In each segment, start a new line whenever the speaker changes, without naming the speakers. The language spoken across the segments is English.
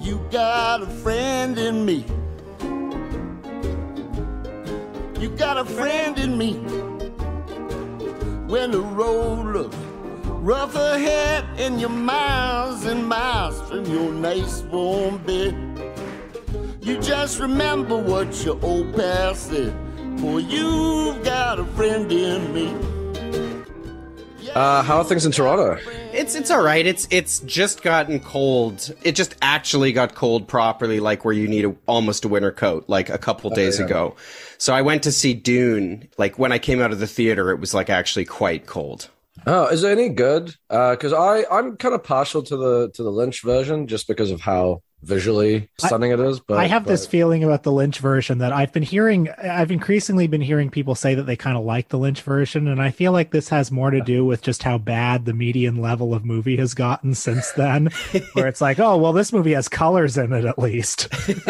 You got a friend in me. You got a friend in me. When the road looks rough ahead and you're miles and miles from your nice warm bed, you just remember what your old past said. For you've got a friend in me.
How are things in Toronto?
It's all right. It's just gotten cold. It just actually got cold properly, like where you need almost a winter coat, like a couple days ago. So I went to see Dune. Like when I came out of the theater, it was like actually quite cold.
Oh, is it any good? Because I'm kind of partial to the Lynch version just because of how visually stunning it is. But
I have this feeling about the Lynch version that I've increasingly been hearing people say that they kind of like the Lynch version, and I feel like this has more to do with just how bad the median level of movie has gotten since then, where it's like, oh, well, this movie has colors in it at least.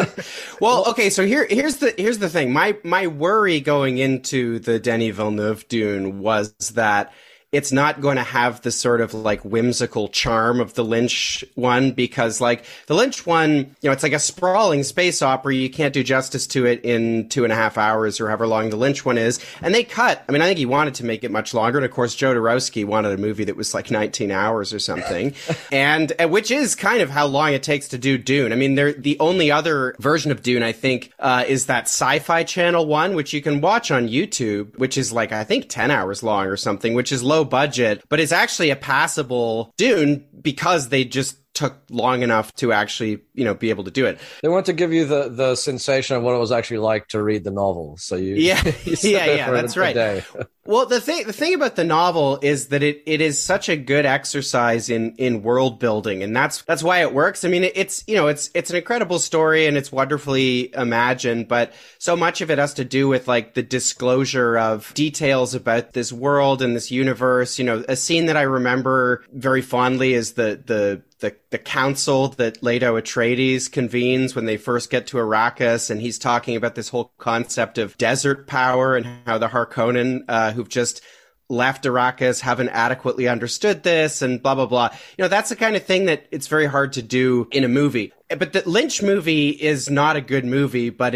Well, okay, so here's the thing. My worry going into the Denis Villeneuve Dune was that it's not going to have the sort of like whimsical charm of the Lynch one, because like the Lynch one, you know, it's like a sprawling space opera. You can't do justice to it in 2.5 hours or however long the Lynch one is. And they cut. I mean, I think he wanted to make it much longer. And of course, Jodorowsky wanted a movie that was like 19 hours or something. and which is kind of how long it takes to do Dune. I mean, the only other version of Dune, I think, is that Sci-Fi Channel one, which you can watch on YouTube, which is like, I think 10 hours long or something, which is low budget, but it's actually a passable Dune because they just took long enough to actually, you know, be able to do it.
They want to give you the sensation of what it was actually like to read the novel. So you
yeah, that's right. Well, the thing about the novel is that it is such a good exercise in world building, and that's why it works. I mean, it's an incredible story and it's wonderfully imagined, but so much of it has to do with like the disclosure of details about this world and this universe. You know, a scene that I remember very fondly is the council that Leto Atreides convenes when they first get to Arrakis, and he's talking about this whole concept of desert power and how the Harkonnen, who've just left Arrakis, haven't adequately understood this and blah, blah, blah. You know, that's the kind of thing that it's very hard to do in a movie. But the Lynch movie is not a good movie, but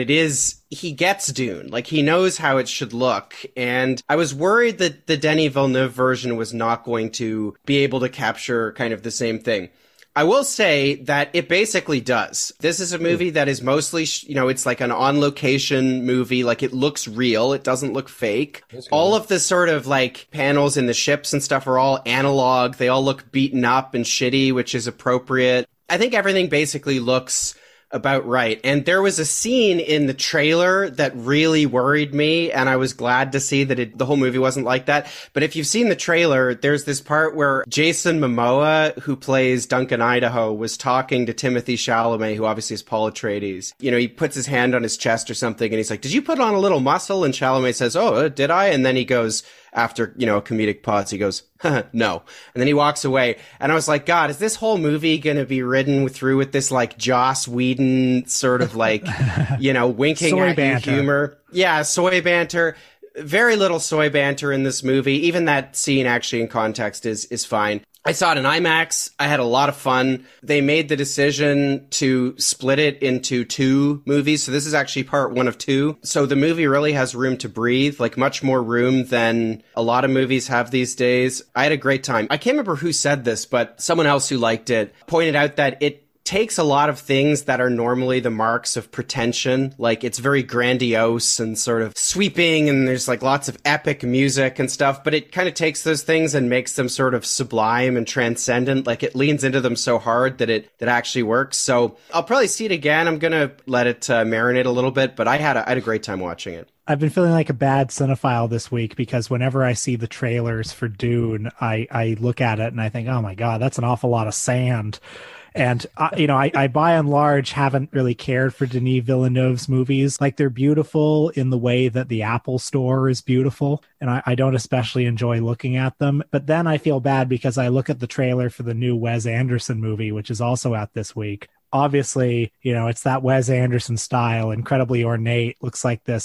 he gets Dune. Like, he knows how it should look. And I was worried that the Denis Villeneuve version was not going to be able to capture kind of the same thing. I will say that it basically does. This is a movie that is mostly, you know, it's like an on-location movie. Like, it looks real. It doesn't look fake. All of the sort of, like, panels in the ships and stuff are all analog. They all look beaten up and shitty, which is appropriate. I think everything basically looks about right. And there was a scene in the trailer that really worried me, and I was glad to see that the whole movie wasn't like that. But if you've seen the trailer, there's this part where Jason Momoa, who plays Duncan Idaho, was talking to Timothée Chalamet, who obviously is Paul Atreides. You know, he puts his hand on his chest or something, and he's like, "Did you put on a little muscle?" And Chalamet says, "Oh, did I?" And then he goes, after, you know, a comedic pause, he goes, "No." And then he walks away. And I was like, God, is this whole movie going to be ridden through with this, like, Joss Whedon sort of, like, you know, winking
soy
at
banter.
You humor? Yeah, soy banter. Very little soy banter in this movie. Even that scene, actually, in context, is fine. I saw it in IMAX. I had a lot of fun. They made the decision to split it into 2 movies. So this is actually part 1 of 2. So the movie really has room to breathe, like much more room than a lot of movies have these days. I had a great time. I can't remember who said this, but someone else who liked it pointed out that it takes a lot of things that are normally the marks of pretension. Like, it's very grandiose and sort of sweeping, and there's like lots of epic music and stuff, but it kind of takes those things and makes them sort of sublime and transcendent. Like, it leans into them so hard that it actually works. So I'll probably see it again. I'm going to let it marinate a little bit, but I had a great time watching it.
I've been feeling like a bad cinephile this week because whenever I see the trailers for Dune, I look at it and I think, oh my God, that's an awful lot of sand. And, I by and large haven't really cared for Denis Villeneuve's movies. Like, they're beautiful in the way that the Apple Store is beautiful. And I don't especially enjoy looking at them. But then I feel bad because I look at the trailer for the new Wes Anderson movie, which is also out this week. Obviously, you know, it's that Wes Anderson style, incredibly ornate, looks like this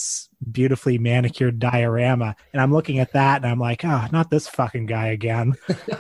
beautifully manicured diorama. And I'm looking at that and I'm like, oh, not this fucking guy again.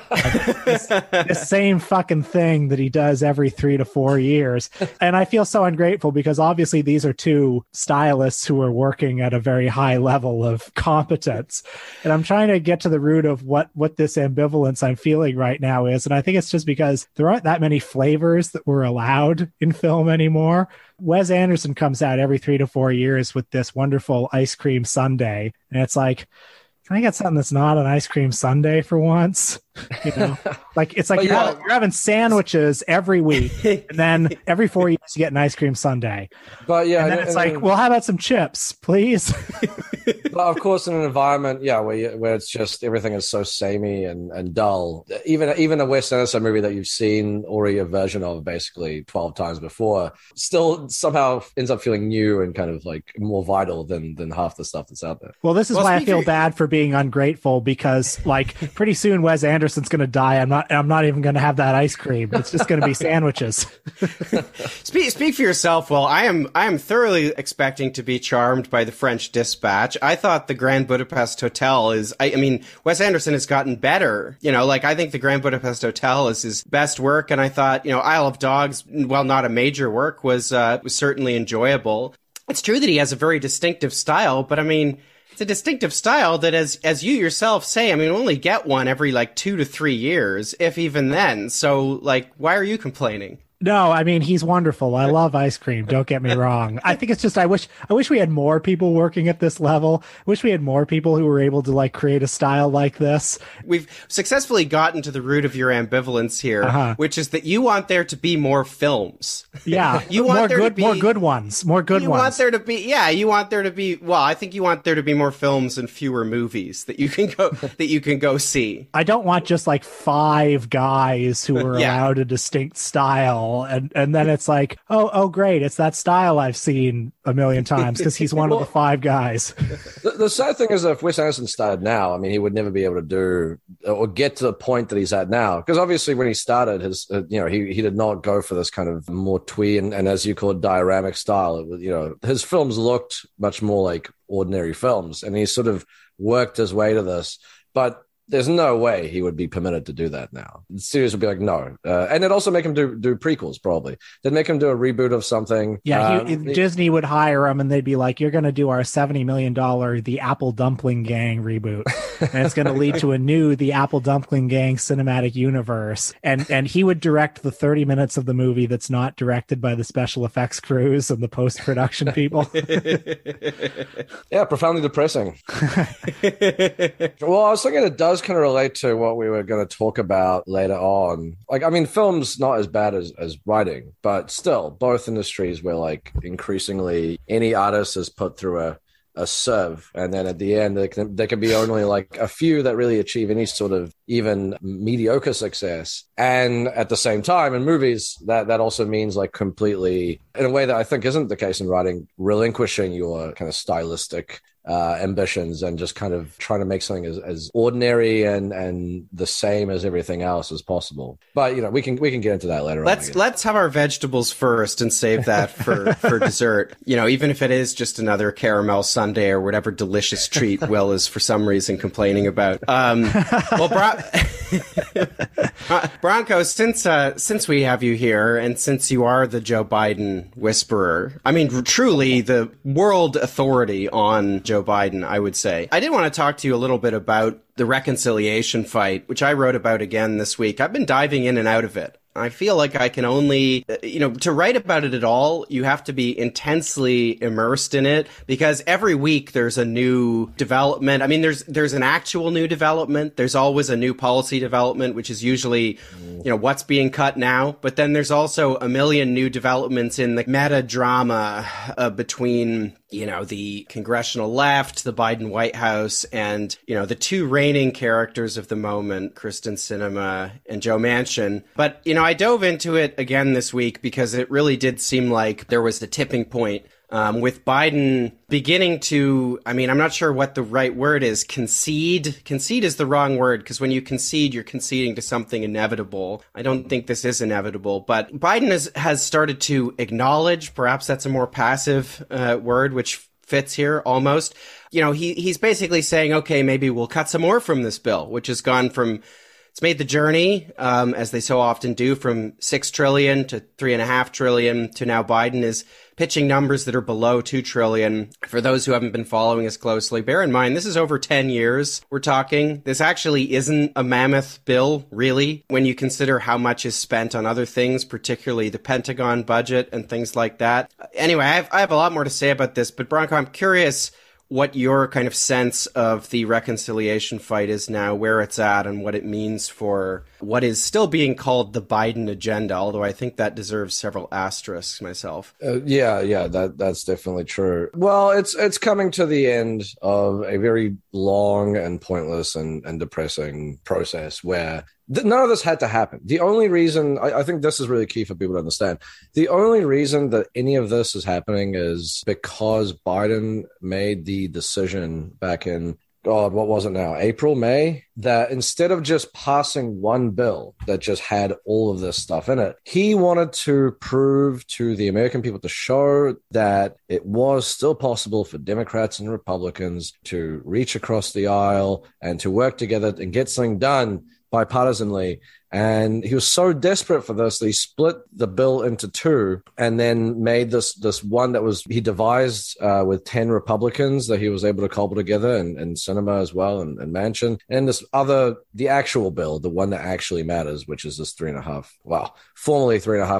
this same fucking thing that he does every 3 to 4 years. And I feel so ungrateful because obviously these are two stylists who are working at a very high level of competence. And I'm trying to get to the root of what this ambivalence I'm feeling right now is. And I think it's just because there aren't that many flavors that we're allowed in film anymore. Wes Anderson comes out every 3 to 4 years with this wonderful ice cream sundae. And it's like, can I get something that's not an ice cream sundae for once? You know, like it's like you're having sandwiches every week, and then every 4 years you get an ice cream sundae.
But yeah,
and then it's like, well, how about some chips, please?
But of course, in an environment, where it's just everything is so samey and dull. Even a Wes Anderson movie that you've seen already a version of basically 12 times before, still somehow ends up feeling new and kind of like more vital than half the stuff that's out there.
Well, this is why I feel bad for being ungrateful, because like pretty soon Wes Anderson's going to die. I'm not even going to have that ice cream. It's just going to be sandwiches.
Speak for yourself. Well, I am thoroughly expecting to be charmed by The French Dispatch. I thought The Grand Budapest Hotel is, I mean, Wes Anderson has gotten better. You know, like I think The Grand Budapest Hotel is his best work. And I thought, you know, Isle of Dogs, while not a major work, was certainly enjoyable. It's true that he has a very distinctive style, but I mean, it's a distinctive style that, as you yourself say, I mean, we only get one every like 2 to 3 years, if even then. So, like, why are you complaining?
No, I mean, he's wonderful. I love ice cream. Don't get me wrong. I think it's just, I wish we had more people working at this level. I wish we had more people who were able to like create a style like this.
We've successfully gotten to the root of your ambivalence here, which is that you want there to be more films.
Yeah. You want more good ones. More good ones.
You want there to be, well, I think you want there to be more films and fewer movies that you can go see.
I don't want just like 5 guys who are allowed a distinct style. And then it's like, oh, great. It's that style I've seen a million times because he's one of the 5 guys.
The sad thing is that if Wes Anderson started now, I mean, he would never be able to do or get to the point that he's at now. Because obviously when he started, his, he did not go for this kind of more twee and as you call it, dioramic style. It was, his films looked much more like ordinary films, and he sort of worked his way to this. But there's no way he would be permitted to do that now. The studios would be like, no. And it'd also make him do prequels, probably. They'd make him do a reboot of something.
Yeah, Disney would hire him, and they'd be like, you're going to do our $70 million The Apple Dumpling Gang reboot. And it's going to lead to a new The Apple Dumpling Gang cinematic universe. And he would direct the 30 minutes of the movie that's not directed by the special effects crews and the post-production people.
Yeah, profoundly depressing. Well, I was thinking it does kind of relate to what we were going to talk about later on. Like, I mean, film's not as bad as writing, but still, both industries where like increasingly any artist is put through a sieve, and then at the end there can be only like a few that really achieve any sort of even mediocre success. And at the same time in movies, that also means like completely, in a way that I think isn't the case in writing, relinquishing your kind of stylistic ambitions and just kind of trying to make something as ordinary and the same as everything else as possible. But we can get into that later.
Let's have our vegetables first and save that for dessert. Even if it is just another caramel sundae or whatever delicious treat Will is for some reason complaining about. Branko, since we have you here and since you are the Joe Biden whisperer, I mean, truly the world authority on Joe Biden, I would say. I did want to talk to you a little bit about the reconciliation fight, which I wrote about again this week. I've been diving in and out of it. I feel like I can only, to write about it at all, you have to be intensely immersed in it, because every week there's a new development. I mean, there's an actual new development. There's always a new policy development, which is usually, what's being cut now. But then there's also a million new developments in the meta drama between the congressional left, the Biden White House, and, the 2 reigning characters of the moment, Kyrsten Sinema and Joe Manchin. But, I dove into it again this week because it really did seem like there was the tipping point with Biden beginning to, I mean, I'm not sure what the right word is, concede. Concede is the wrong word, because when you concede, you're conceding to something inevitable. I don't think this is inevitable, but Biden has started to acknowledge, perhaps that's a more passive word, which fits here almost. You know, he's basically saying, okay, maybe we'll cut some more from this bill, which has gone from, it's made the journey, as they so often do, from 6 trillion to 3.5 trillion to now Biden is pitching numbers that are below 2 trillion. For those who haven't been following us closely, bear in mind, this is over 10 years we're talking. This actually isn't a mammoth bill, really, when you consider how much is spent on other things, particularly the Pentagon budget and things like that. Anyway, I have a lot more to say about this, but Branko, I'm curious what your kind of sense of the reconciliation fight is now, where it's at, and what it means for what is still being called the Biden agenda, although I think that deserves several asterisks myself.
That's definitely true. Well, it's coming to the end of a very long and pointless and depressing process where none of this had to happen. The only reason, I think this is really key for people to understand, the only reason that any of this is happening is because Biden made the decision back in, God, what was it now? April, May? That instead of just passing one bill that just had all of this stuff in it, he wanted to prove to the American people, to show that it was still possible for Democrats and Republicans to reach across the aisle and to work together and get something done bipartisanly. And he was so desperate for this that he split the bill into two and then made this one that was, he devised with 10 Republicans that he was able to cobble together, and Sinema as well, and Manchin, and this other, the actual bill, the one that actually matters, which is this formerly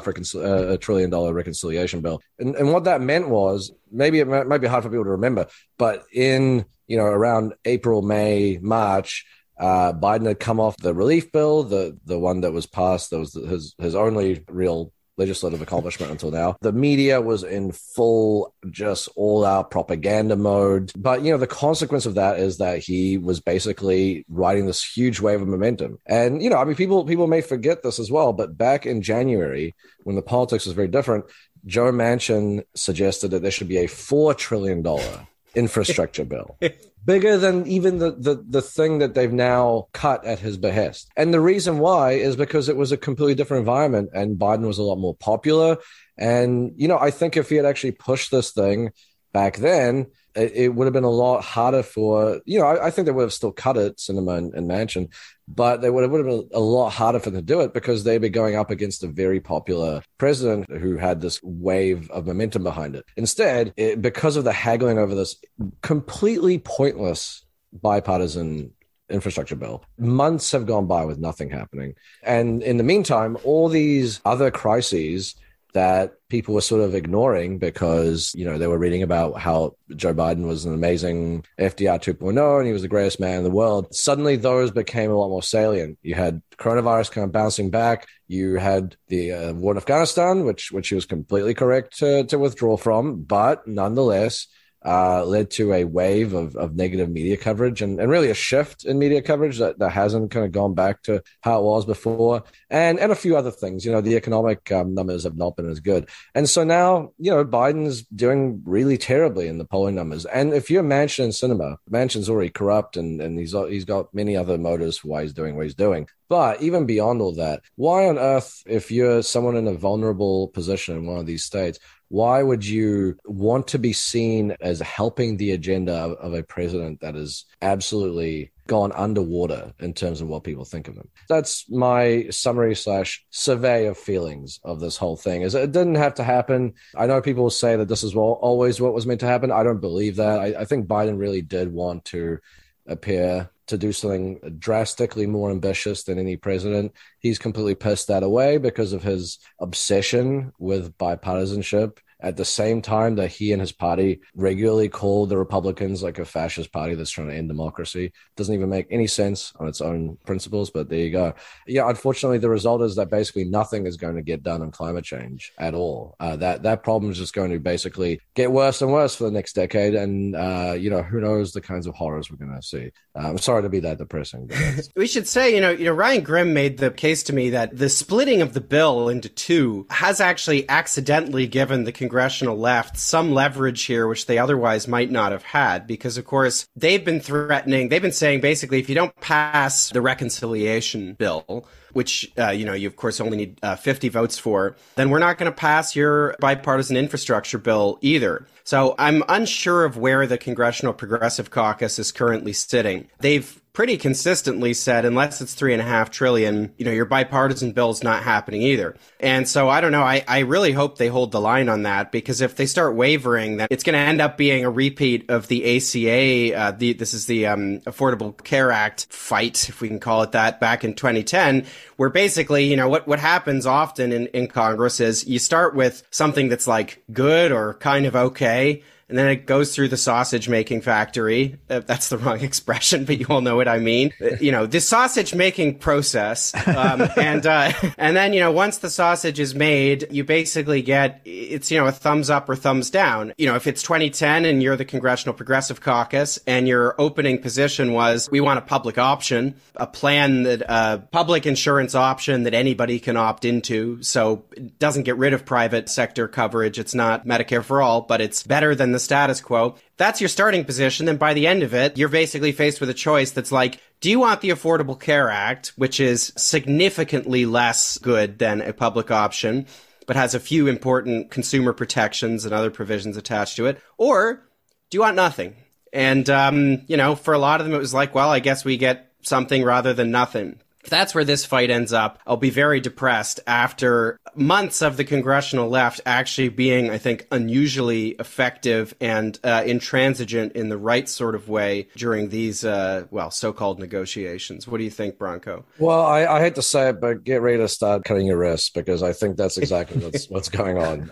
$3.5 trillion reconciliation bill. And what that meant was, maybe it might be hard for people to remember, but in, around April, May, March, Biden had come off the relief bill, the one that was passed, that was his only real legislative accomplishment until now. The media was in full, just all-out propaganda mode. But, the consequence of that is that he was basically riding this huge wave of momentum. And, people may forget this as well, but back in January, when the politics was very different, Joe Manchin suggested that there should be a $4 trillion infrastructure bill. Bigger than even the thing that they've now cut at his behest. And the reason why is because it was a completely different environment and Biden was a lot more popular. And, I think if he had actually pushed this thing back then, it would have been a lot harder for, I think they would have still cut it, Sinema and Manchin, but it would have been a lot harder for them to do it because they'd be going up against a very popular president who had this wave of momentum behind it. Instead, because of the haggling over this completely pointless bipartisan infrastructure bill, months have gone by with nothing happening. And in the meantime, all these other crises that people were sort of ignoring because, they were reading about how Joe Biden was an amazing FDR 2.0 and he was the greatest man in the world. Suddenly those became a lot more salient. You had coronavirus kind of bouncing back. You had the war in Afghanistan, which he was completely correct to withdraw from, but nonetheless led to a wave of negative media coverage and really a shift in media coverage that hasn't kind of gone back to how it was before, and a few other things. The economic numbers have not been as good. And so now, Biden's doing really terribly in the polling numbers. And if you're Manchin and Sinema, Manchin's already corrupt and he's got many other motives for why he's doing what he's doing. But even beyond all that, why on earth, if you're someone in a vulnerable position in one of these states, why would you want to be seen as helping the agenda of a president that is absolutely gone underwater in terms of what people think of him? That's my summary / survey of feelings of this whole thing. Is it didn't have to happen. I know people will say that this is always what was meant to happen. I don't believe that. I think Biden really did want to appear to do something drastically more ambitious than any president. He's completely pissed that away because of his obsession with bipartisanship. At the same time that he and his party regularly call the Republicans like a fascist party that's trying to end democracy. Doesn't even make any sense on its own principles, but there you go. Yeah, unfortunately, the result is that basically nothing is going to get done on climate change at all. That problem is just going to basically get worse and worse for the next decade. And, who knows the kinds of horrors we're going to see. I'm sorry to be that depressing. But
we should say, Ryan Grim made the case to me that the splitting of the bill into two has actually accidentally given the congressional left some leverage here, which they otherwise might not have had, because, of course, they've been saying basically, if you don't pass the reconciliation bill, which, you of course only need 50 votes for, then we're not going to pass your bipartisan infrastructure bill either. So I'm unsure of where the Congressional Progressive Caucus is currently sitting. They've pretty consistently said, unless it's $3.5 trillion, your bipartisan bill's not happening either. And so I don't know. I really hope they hold the line on that, because if they start wavering, then it's going to end up being a repeat of the ACA. This is the Affordable Care Act fight, if we can call it that, back in 2010, where basically, what happens often in Congress is you start with something that's like good or kind of okay, and then it goes through the sausage making factory. That's the wrong expression, but you all know what I mean. The sausage making process. And then, once the sausage is made, you basically get, it's, a thumbs up or thumbs down. If it's 2010 and you're the Congressional Progressive Caucus and your opening position was, we want a public option, a plan that, public insurance option that anybody can opt into. So it doesn't get rid of private sector coverage. It's not Medicare for all, but it's better than the status quo. That's your starting position. Then by the end of it, you're basically faced with a choice that's like, do you want the Affordable Care Act, which is significantly less good than a public option, but has a few important consumer protections and other provisions attached to it? Or do you want nothing? And, for a lot of them, it was like, well, I guess we get something rather than nothing. If that's where this fight ends up, I'll be very depressed after months of the congressional left actually being, I think, unusually effective and intransigent in the right sort of way during these, so-called negotiations. What do you think, Bronco?
Well, I hate to say it, but get ready to start cutting your wrists, because I think that's exactly what's going on.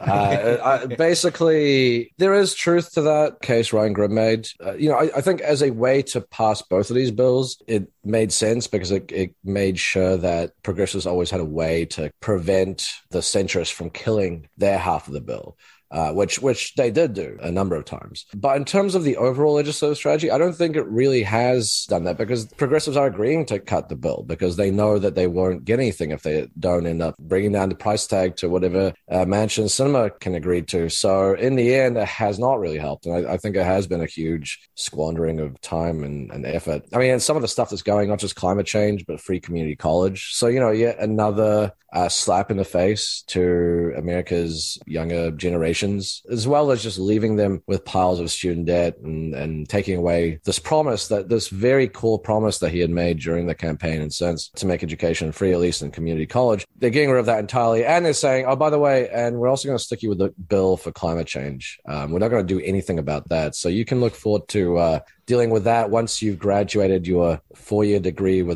Basically, there is truth to that case Ryan Grim made. I think as a way to pass both of these bills, it made sense, because it made sure that progressives always had a way to prevent the centrists from killing their half of the bill. Which they did do a number of times. But in terms of the overall legislative strategy, I don't think it really has done that, because progressives are agreeing to cut the bill because they know that they won't get anything if they don't end up bringing down the price tag to whatever Manchin Cinema can agree to. So in the end, it has not really helped. And I think it has been a huge squandering of time and effort. I mean, and some of the stuff that's going, not just climate change, but free community college. So, yet another slap in the face to America's younger generations, as well as just leaving them with piles of student debt and taking away this very core promise that he had made during the campaign and since, to make education free, at least in community college. They're getting rid of that entirely. And they're saying, oh, by the way, and we're also going to stick you with the bill for climate change. We're not going to do anything about that. So you can look forward to dealing with that once you've graduated your 4-year degree with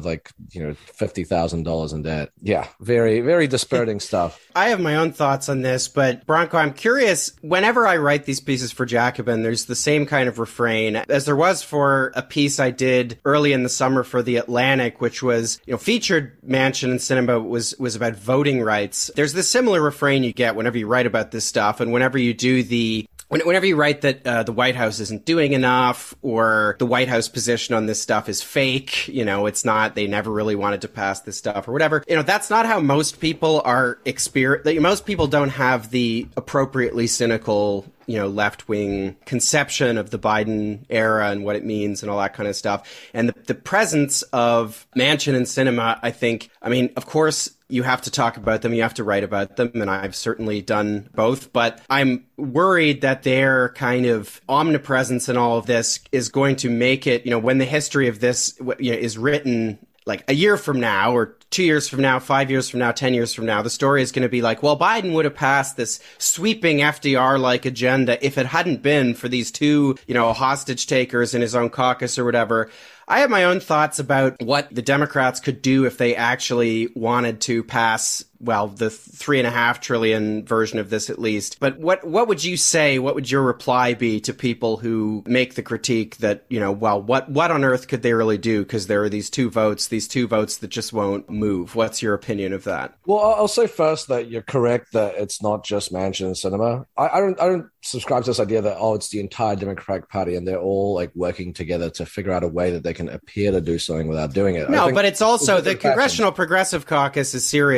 $50,000 in debt. Yeah, very, very dispiriting stuff.
I have my own thoughts on this, but Bronco, I'm curious, whenever I write these pieces for Jacobin, there's the same kind of refrain as there was for a piece I did early in the summer for The Atlantic, which was, featured Manchin and Sinema was about voting rights. There's this similar refrain you get whenever you write about this stuff, and whenever you do whenever you write that the White House isn't doing enough, or the White House position on this stuff is fake, it's not, they never really wanted to pass this stuff or whatever, that's not how most people are most people don't have the appropriately cynical, left-wing conception of the Biden era and what it means and all that kind of stuff. And the presence of Manchin and Sinema, of course, you have to talk about them, you have to write about them, and I've certainly done both, but I'm worried that their kind of omnipresence in all of this is going to make it, when the history of this is written like a year from now, or 2 years from now, 5 years from now, 10 years from now, the story is going to be like, well, Biden would have passed this sweeping FDR-like agenda if it hadn't been for these two, hostage takers in his own caucus or whatever. I have my own thoughts about what the Democrats could do if they actually wanted to pass, the $3.5 trillion version of this at least. But what would you say? What would your reply be to people who make the critique that, what on earth could they really do? Because there are these two votes that just won't move. What's your opinion of that?
Well, I'll say first that you're correct that it's not just Manchin and Sinema. I don't subscribe to this idea that, it's the entire Democratic Party and they're all working together to figure out a way that they can appear to do something without doing it.
No, but it's also the Congressional Progressive Caucus is serious about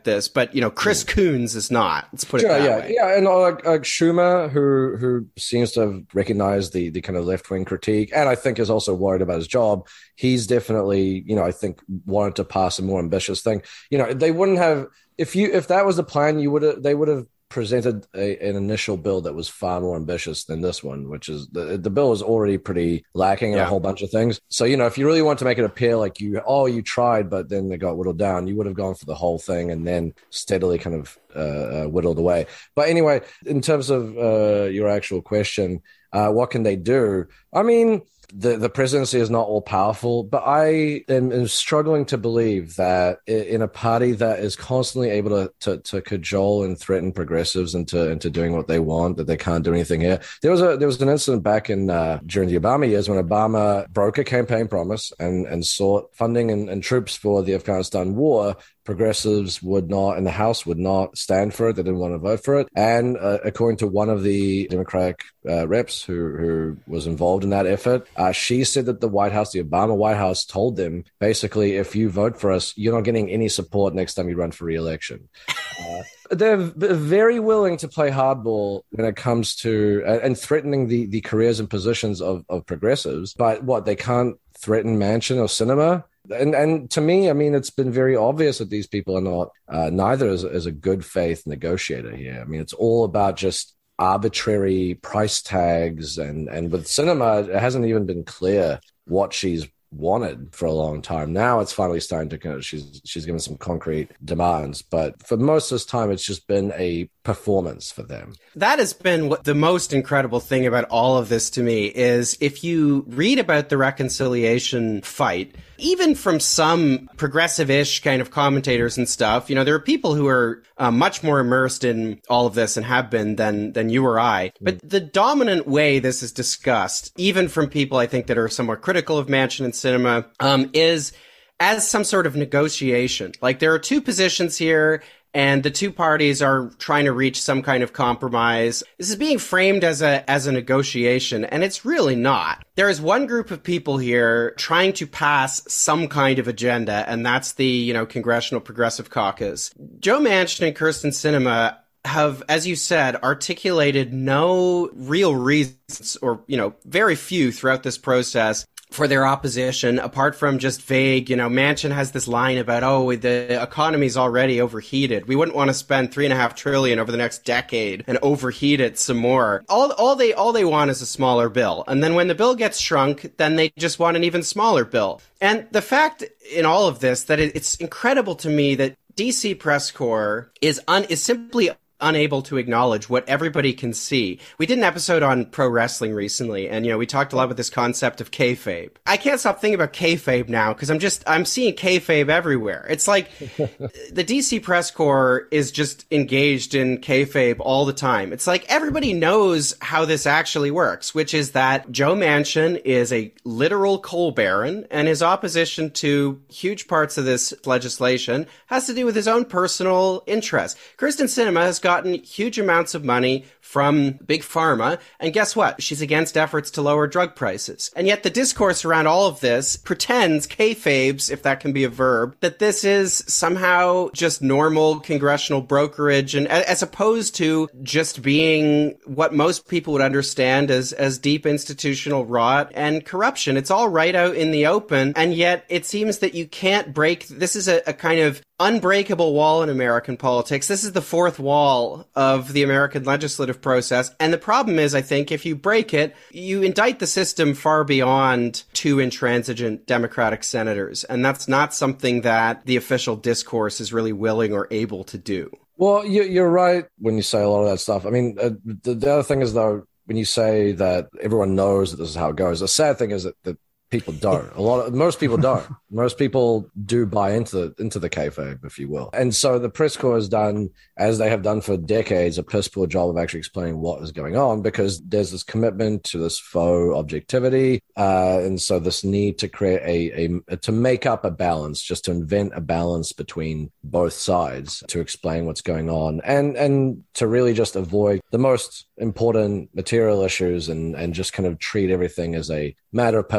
about this, but, you know, Chris Coons is not. Let's put it that way.
Yeah, and like Schumer, who seems to have recognized the kind of left-wing critique, and I think is also worried about his job. He's definitely, you know, I think wanted to pass a more ambitious thing. You know, they wouldn't have, if that was the plan, they would have presented an initial bill that was far more ambitious than this one, which is the bill is already pretty lacking in a whole bunch of things. So, you know, if you really want to make it appear like you tried, but then they got whittled down, you would have gone for the whole thing and then steadily kind of whittled away. But anyway, in terms of your actual question, what can they do? I mean, the presidency is not all powerful, but I am struggling to believe that in a party that is constantly able to cajole and threaten progressives into doing what they want, that they can't do anything here. There was an incident back in during the Obama years when Obama broke a campaign promise and sought funding and troops for the Afghanistan war. Progressives would not, and the House would not stand for it. They didn't want to vote for it. And according to one of the Democratic reps who was involved in that effort, she said that the Obama White House told them, basically, if you vote for us, you're not getting any support next time you run for re-election. They're very willing to play hardball when it comes to and threatening the careers and positions of progressives. But what, they can't threaten Manchin or Sinema? And to me, I mean, it's been very obvious that these people are not neither as a good faith negotiator here. I mean, it's all about just arbitrary price tags, and with Sinema, it hasn't even been clear what she's wanted for a long time. Now it's finally starting to kind of, she's given some concrete demands, but for most of this time, it's just been a performance for them.
That has been what the most incredible thing about all of this to me is, if you read about the reconciliation fight, even from some progressive-ish kind of commentators and stuff, you know, there are people who are much more immersed in all of this and have been than you or I. But the dominant way this is discussed, even from people I think that are somewhat critical of Manchin and Sinema, is as some sort of negotiation. Like, there are two positions here, and the two parties are trying to reach some kind of compromise. This is being framed as a negotiation, and it's really not. There is one group of people here trying to pass some kind of agenda, and that's the, you know, Congressional Progressive Caucus. Joe Manchin and Kyrsten Sinema have, as you said, articulated no real reasons, or, you know, very few throughout this process, for their opposition, apart from just vague, you know, Manchin has this line about, oh, the economy's already overheated. We wouldn't want to spend $3.5 trillion over the next decade and overheat it some more. All they want is a smaller bill. And then when the bill gets shrunk, then they just want an even smaller bill. And the fact in all of this that it's incredible to me that DC Press Corps is simply unable to acknowledge what everybody can see. We did an episode on pro wrestling recently, and, you know, we talked a lot about this concept of kayfabe. I can't stop thinking about kayfabe now, because I'm seeing kayfabe everywhere. It's like the DC Press Corps is just engaged in kayfabe all the time. It's like everybody knows how this actually works, which is that Joe Manchin is a literal coal baron, and his opposition to huge parts of this legislation has to do with his own personal interest. Kyrsten Sinema has gotten huge amounts of money from Big Pharma, and guess what? She's against efforts to lower drug prices. And yet the discourse around all of this pretends, kayfabes, if that can be a verb, that this is somehow just normal congressional brokerage, and as opposed to just being what most people would understand as deep institutional rot and corruption. It's all right out in the open, and yet it seems that you can't break. This is a kind of unbreakable wall in American politics. This is the fourth wall of the American legislative process. And the problem is, I think, if you break it, you indict the system far beyond two intransigent Democratic senators. And that's not something that the official discourse is really willing or able to do.
Well, you're right when you say a lot of that stuff. I mean, the other thing is, though, when you say that everyone knows that this is how it goes, the sad thing is that people don't. Most people don't. Most people do buy into the kayfabe, if you will. And so the press corps has done, as they have done for decades, a piss poor job of actually explaining what is going on, because there's this commitment to this faux objectivity, and so this need to create to make up a balance, just to invent a balance between both sides to explain what's going on, and to really just avoid the most important material issues, and just kind of treat everything as a matter of personality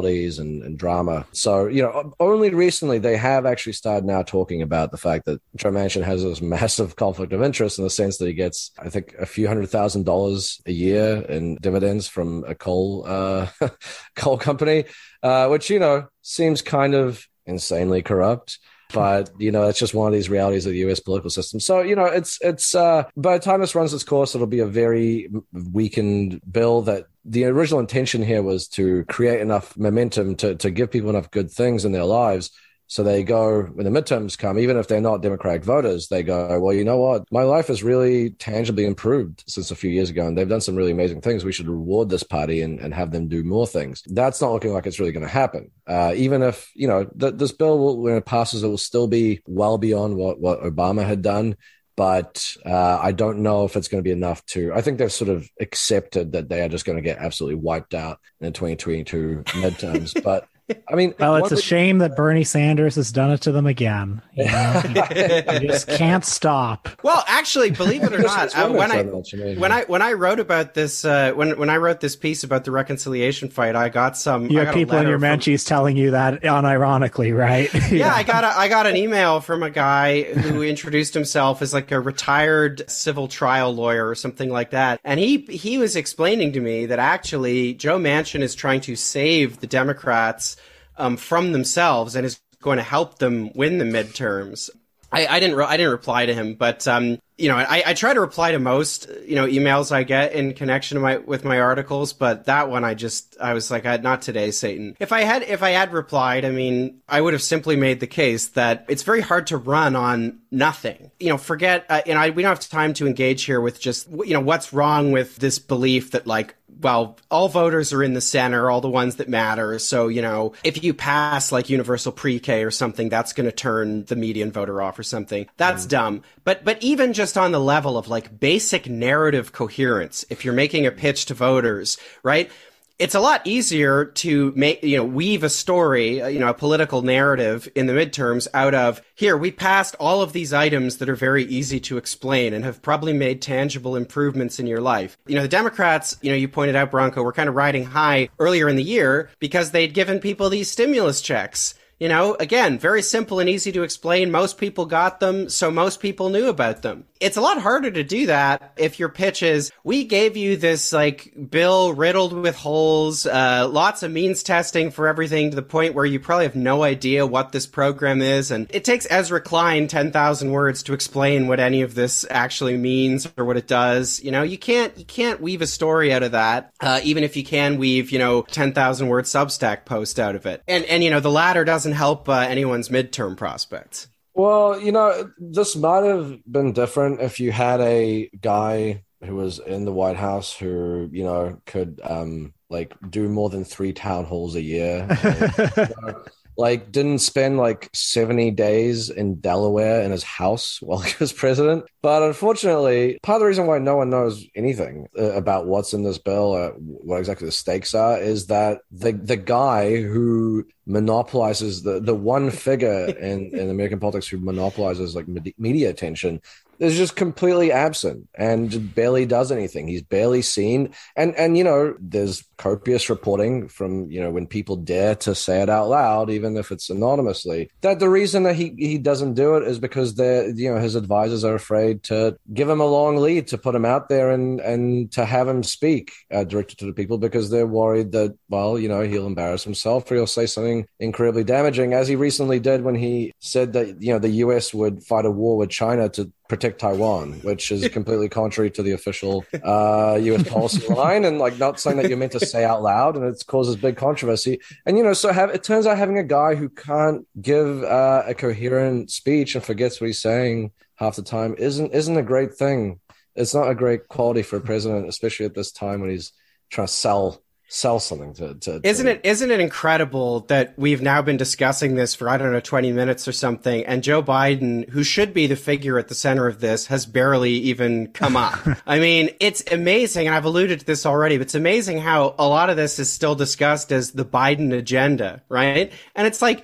realities and drama. So, only recently they have actually started now talking about the fact that Joe Manchin has this massive conflict of interest in the sense that he gets, I think, a few $100,000 a year in dividends from a coal company, which, seems kind of insanely corrupt. But, it's just one of these realities of the U.S. political system. So, it's by the time this runs its course, it'll be a very weakened bill. That the original intention here was to create enough momentum to give people enough good things in their lives. So they go, when the midterms come, even if they're not Democratic voters, they go, well, you know what? My life has really tangibly improved since a few years ago, and they've done some really amazing things. We should reward this party and have them do more things. That's not looking like it's really going to happen. Even if, this bill, when it passes, it will still be well beyond what Obama had done. But I don't know if it's going to be enough I think they've sort of accepted that they are just going to get absolutely wiped out in the 2022 midterms. But I mean,
well, it's a shame that Bernie Sanders has done it to them again. You just can't stop.
Well, actually, believe it or not, when I wrote about this, when I wrote this piece about the reconciliation fight, I got some.
You have people in your mentions telling you that unironically, right?
Yeah, I got an email from a guy who introduced himself as like a retired civil trial lawyer or something like that, and he was explaining to me that actually Joe Manchin is trying to save the Democrats from themselves and is going to help them win the midterms. I didn't reply to him, but I try to reply to most emails I get in connection with my articles, but that one I was like, not today, Satan. If I had replied, I mean, I would have simply made the case that it's very hard to run on nothing. Forget, we don't have time to engage here with just what's wrong with this belief that well, all voters are in the center, all the ones that matter. So, if you pass like universal pre-K or something, that's going to turn the median voter off or something. That's dumb. But even just on the level of like basic narrative coherence, if you're making a pitch to voters, right? It's a lot easier to weave a story, a political narrative in the midterms out of, here, we passed all of these items that are very easy to explain and have probably made tangible improvements in your life. The Democrats, you pointed out, Branko, were kind of riding high earlier in the year because they'd given people these stimulus checks. Again, very simple and easy to explain. Most people got them, so most people knew about them. It's a lot harder to do that if your pitch is, we gave you this bill riddled with holes, lots of means testing for everything to the point where you probably have no idea what this program is. And it takes Ezra Klein 10,000 words to explain what any of this actually means or what it does. You can't weave a story out of that, even if you can weave, 10,000 word Substack post out of it. And the latter doesn't help anyone's midterm prospects.
Well, this might have been different if you had a guy who was in the White House who, could do more than 3 town halls a year. Didn't spend 70 days in Delaware in his house while he was president. But unfortunately, part of the reason why no one knows anything about what's in this bill, what exactly the stakes are, is that the guy who monopolizes the one figure in American politics who monopolizes media attention is just completely absent and barely does anything. He's barely seen. And there's copious reporting from, when people dare to say it out loud, even if it's anonymously, that the reason that he doesn't do it is because his advisors are afraid to give him a long lead, to put him out there and to have him speak directed to the people, because they're worried that, well, he'll embarrass himself or he'll say something incredibly damaging, as he recently did when he said that, the U.S. would fight a war with China to protect Taiwan, which is completely contrary to the official U.S. policy line, and not something that you're meant to say out loud, and it causes big controversy. And it turns out having a guy who can't give a coherent speech and forgets what he's saying half the time isn't a great thing. It's not a great quality for a president, especially at this time when he's trying to sell something to
Isn't it incredible that we've now been discussing this for 20 minutes or something, and Joe Biden, who should be the figure at the center of this, has barely even come up. I mean, it's amazing, and I've alluded to this already, but it's amazing how a lot of this is still discussed as the Biden agenda, right? And it's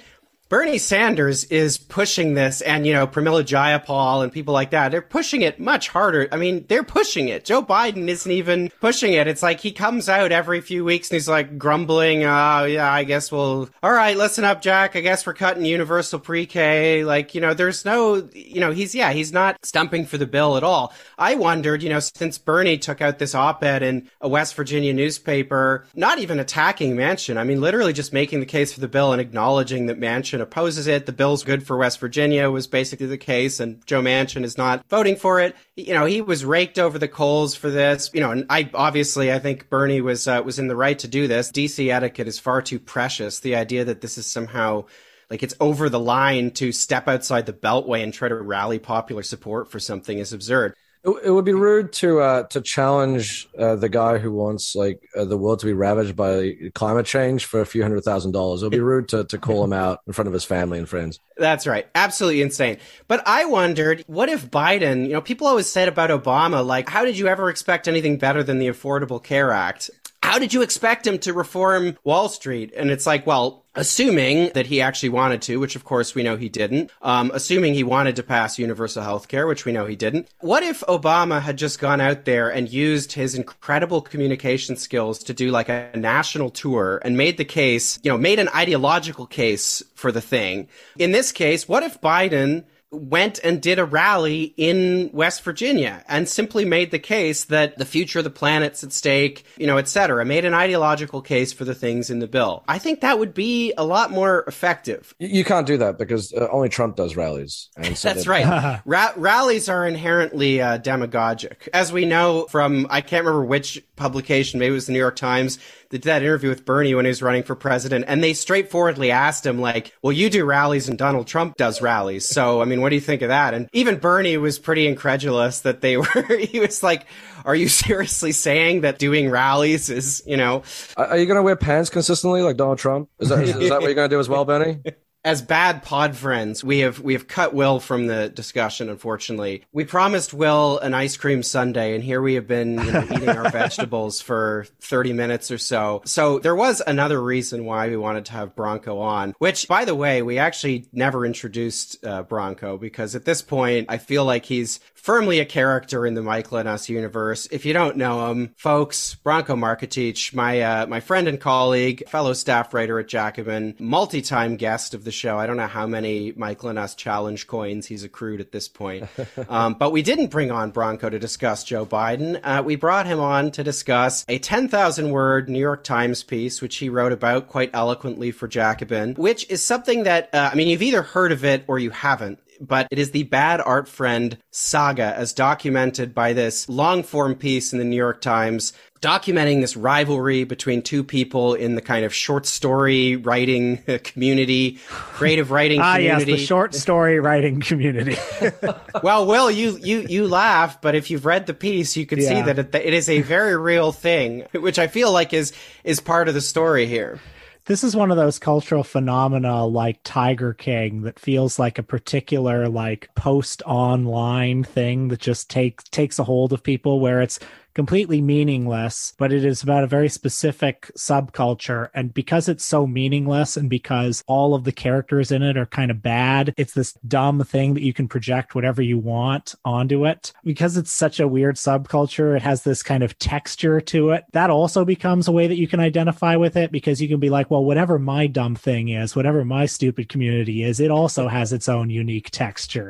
Bernie Sanders is pushing this, and, Pramila Jayapal and people like that, they're pushing it much harder. I mean, they're pushing it. Joe Biden isn't even pushing it. It's like he comes out every few weeks and he's like grumbling, yeah, I guess all right, listen up, Jack. I guess we're cutting universal pre-K. Like, there's no, he's not stumping for the bill at all. I wondered, since Bernie took out this op-ed in a West Virginia newspaper, not even attacking Manchin. I mean, literally just making the case for the bill and acknowledging that Manchin opposes it. The bill's good for West Virginia was basically the case, and Joe Manchin is not voting for it. He was raked over the coals for this. And I think Bernie was in the right to do this. DC etiquette is far too precious. The idea that this is somehow like it's over the line to step outside the Beltway and try to rally popular support for something is absurd.
It would be rude to challenge the guy who wants the world to be ravaged by climate change for a few $100,000. It would be rude to call him out in front of his family and friends.
That's right. Absolutely insane. But I wondered, what if Biden, people always said about Obama, like, how did you ever expect anything better than the Affordable Care Act? How did you expect him to reform Wall Street? And it's like, well, assuming that he actually wanted to, which of course we know he didn't, assuming he wanted to pass universal health care, which we know he didn't. What if Obama had just gone out there and used his incredible communication skills to do like a national tour and made the case, made an ideological case for the thing? In this case, what if Biden went and did a rally in West Virginia and simply made the case that the future of the planet's at stake, et cetera, made an ideological case for the things in the bill? I think that would be a lot more effective.
You can't do that because only Trump does rallies. And so
that's right. Rallies are inherently demagogic. As we know from, I can't remember which publication, maybe it was the New York Times, that did that interview with Bernie when he was running for president, and they straightforwardly asked him, like, well, you do rallies and Donald Trump does rallies. So, I mean, what do you think of that? And even Bernie was pretty incredulous that they were, he was like, are you seriously saying that doing rallies is,
Are you going to wear pants consistently like Donald Trump? Is that what you're going to do as well, Bernie?
As bad pod friends, we have cut Will from the discussion, unfortunately. We promised Will an ice cream sundae, and here we have been eating our vegetables for 30 minutes or so. So there was another reason why we wanted to have Bronco on, which, by the way, we actually never introduced Bronco, because at this point, I feel like he's firmly a character in the Michael and Us universe. If you don't know him, folks, Bronco Marketich, my friend and colleague, fellow staff writer at Jacobin, multi-time guest of the show. I don't know how many Michael and Us challenge coins he's accrued at this point. But we didn't bring on Bronco to discuss Joe Biden. We brought him on to discuss a 10,000-word New York Times piece, which he wrote about quite eloquently for Jacobin, which is something that, you've either heard of it or you haven't. But it is the Bad Art Friend saga, as documented by this long-form piece in the New York Times, documenting this rivalry between two people in the kind of short story writing community, creative writing community.
Yes, the short story writing community.
Well, Will, you laugh, but if you've read the piece, you can see that it is a very real thing, which I feel like is part of the story here.
This is one of those cultural phenomena like Tiger King that feels like a particular like post-online thing that just takes a hold of people, where it's completely meaningless, but it is about a very specific subculture. And because it's so meaningless and because all of the characters in it are kind of bad, it's this dumb thing that you can project whatever you want onto it. Because it's such a weird subculture, it has this kind of texture to it. That also becomes a way that you can identify with it, because you can be like, well, whatever my dumb thing is, whatever my stupid community is, it also has its own unique texture,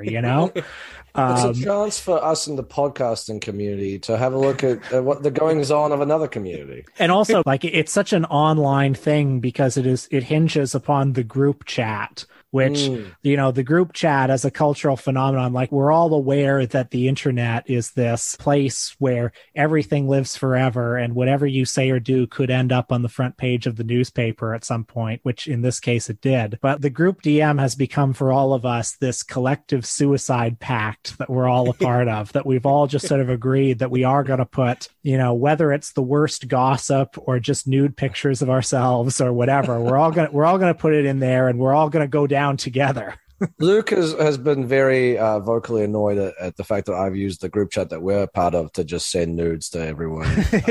It's a chance for us in the podcasting community to have a look at what the goings on of another community.
And also, like, it's such an online thing because it hinges upon the group chat, which, the group chat as a cultural phenomenon, like, we're all aware that the internet is this place where everything lives forever and whatever you say or do could end up on the front page of the newspaper at some point, which in this case it did. But the group DM has become for all of us this collective suicide pact that we're all a part of, that we've all just sort of agreed that we are going to put, whether it's the worst gossip or just nude pictures of ourselves or whatever, we're all going to put it in there and we're all going to go down together.
Luke has been very vocally annoyed at the fact that I've used the group chat that we're a part of to just send nudes to everyone.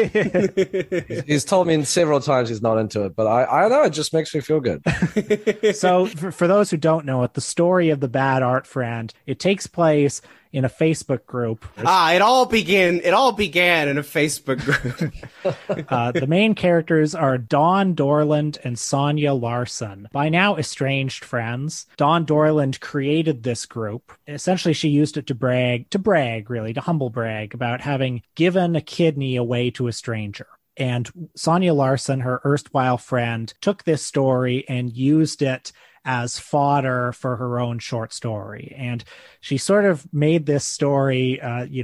He's told me several times he's not into it, but I know it just makes me feel good.
So for those who don't know it, the story of the bad art friend, it takes place in a Facebook group.
It all began in a Facebook group.
The main characters are Dawn Dorland and Sonia Larson, by now estranged friends. Dawn Dorland created this group. Essentially, she used it to humble brag about having given a kidney away to a stranger. And Sonia Larson, her erstwhile friend, took this story and used it as fodder for her own short story. And she sort of made this story,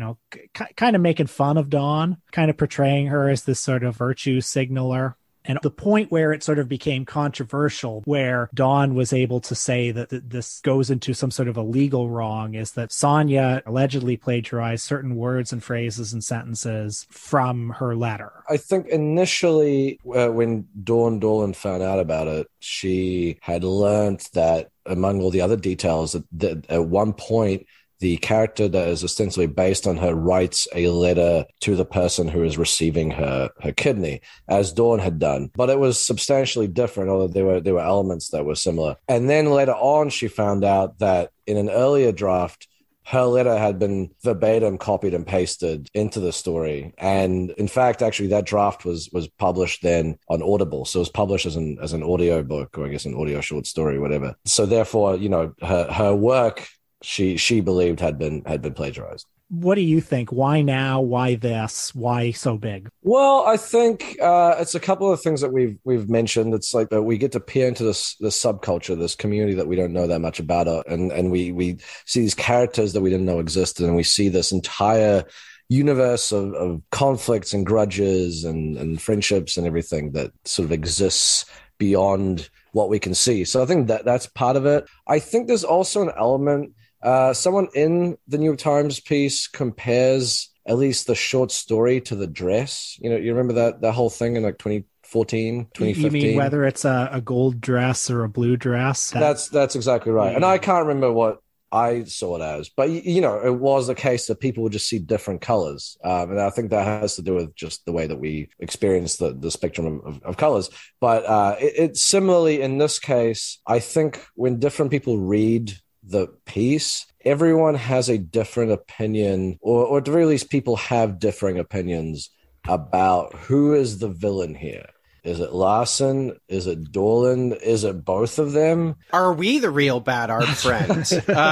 kind of making fun of Dawn, kind of portraying her as this sort of virtue signaler. And the point where it sort of became controversial, where Dawn was able to say that this goes into some sort of a legal wrong, is that Sonia allegedly plagiarized certain words and phrases and sentences from her letter.
I think initially when Dawn Dorland found out about it, she had learned that among all the other details that at one point, the character that is ostensibly based on her writes a letter to the person who is receiving her kidney, as Dawn had done. But it was substantially different, although there were elements that were similar. And then later on, she found out that in an earlier draft, her letter had been verbatim copied and pasted into the story. And in fact, actually, that draft was published then on Audible. So it was published as an audio book, or I guess an audio short story, whatever. So therefore, her work, she believed had been plagiarized.
What do you think? Why now? Why this? Why so big?
Well, I think it's a couple of things that we've mentioned. It's like that we get to peer into this subculture, this community that we don't know that much about, and we see these characters that we didn't know existed, and we see this entire universe of conflicts and grudges and friendships and everything that sort of exists beyond what we can see. So I think that's part of it. I think there's also an element. Someone in the New York Times piece compares at least the short story to the dress. You remember that whole thing in like 2014, 2015?
You mean whether it's a gold dress or a blue dress?
That's exactly right. And I can't remember what I saw it as, but it was the case that people would just see different colors. And I think that has to do with just the way that we experience the spectrum of colors. But it's similarly in this case, I think when different people read the piece, everyone has a different opinion, or at the very least, people have differing opinions about who is the villain here. Is it Larson? Is it Dorland? Is it both of them?
Are we the real bad art friend?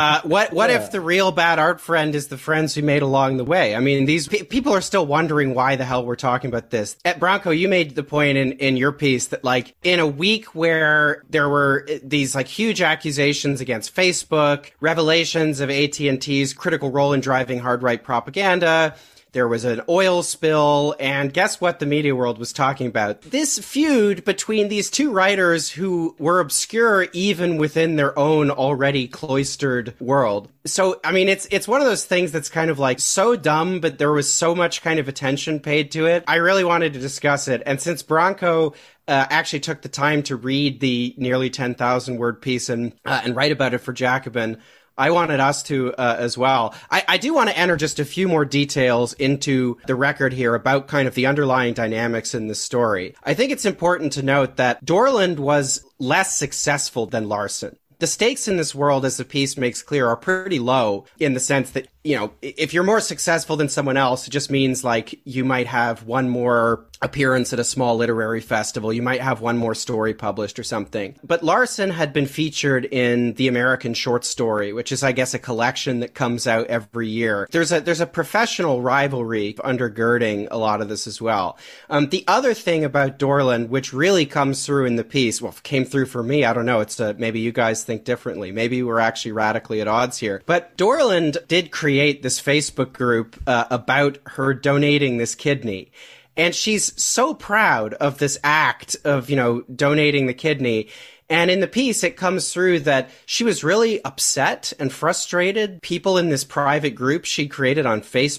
What if the real bad art friend is the friends we made along the way? I mean, these people are still wondering why the hell we're talking about this. At Bronco, you made the point in your piece that, like, in a week where there were these like huge accusations against Facebook, revelations of AT&T's critical role in driving hard right propaganda, there was an oil spill, and guess what the media world was talking about? This feud between these two writers who were obscure even within their own already cloistered world. So, I mean, it's one of those things that's kind of like so dumb, but there was so much kind of attention paid to it. I really wanted to discuss it. And since Bronco actually took the time to read the nearly 10,000 word piece and write about it for Jacobin, I wanted us to as well. I do want to enter just a few more details into the record here about kind of the underlying dynamics in this story. I think it's important to note that Dorland was less successful than Larson. The stakes in this world, as the piece makes clear, are pretty low in the sense that, if you're more successful than someone else, it just means like you might have one more appearance at a small literary festival. You might have one more story published or something. But Larson had been featured in The American Short Story, which is, I guess, a collection that comes out every year. There's a professional rivalry undergirding a lot of this as well. The other thing about Dorland, which really comes through in the piece, well, came through for me, I don't know, it's maybe you guys think differently. Maybe we're actually radically at odds here. But Dorland did create this Facebook group about her donating this kidney. And she's so proud of this act of, donating the kidney. And in the piece, it comes through that she was really upset and frustrated. People in this private group she created on Facebook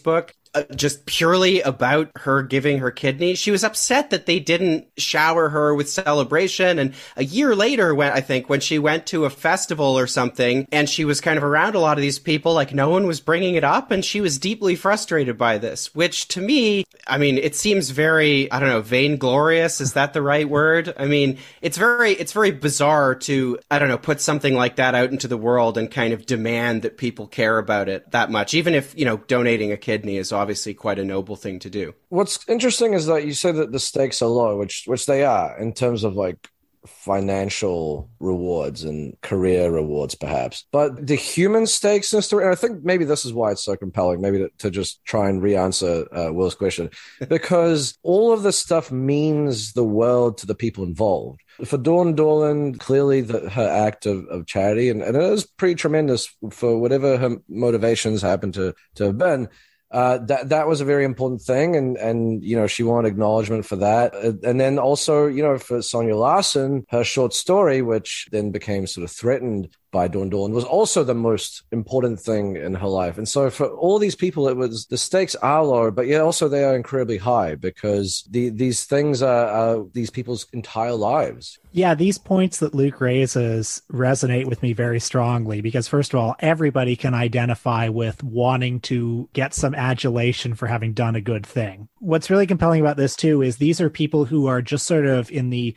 just purely about her giving her kidney. She was upset that they didn't shower her with celebration. And a year later, when she went to a festival or something, and she was kind of around a lot of these people, like no one was bringing it up, and she was deeply frustrated by this, which to me, I mean, it seems very, I don't know, vainglorious. Is that the right word? I mean, it's very bizarre to, I don't know, put something like that out into the world and kind of demand that people care about it that much, even if, donating a kidney is obviously quite a noble thing to do.
What's interesting is that you say that the stakes are low, which they are in terms of like financial rewards and career rewards, perhaps. But the human stakes in the story, and I think maybe this is why it's so compelling, maybe to just try and re-answer Will's question, because all of this stuff means the world to the people involved. For Dawn Dorland, clearly her act of charity, and it is pretty tremendous for whatever her motivations happen to have been. That was a very important thing, and she wanted acknowledgement for that. And then also, for Sonya Larson, her short story, which then became sort of threatened by Dawn Dorland, was also the most important thing in her life. And so for all these people, it was, the stakes are low, but yet also they are incredibly high, because these things are these people's entire lives.
Yeah, these points that Luke raises resonate with me very strongly, because first of all, everybody can identify with wanting to get some adulation for having done a good thing. What's really compelling about this too is these are people who are just sort of in the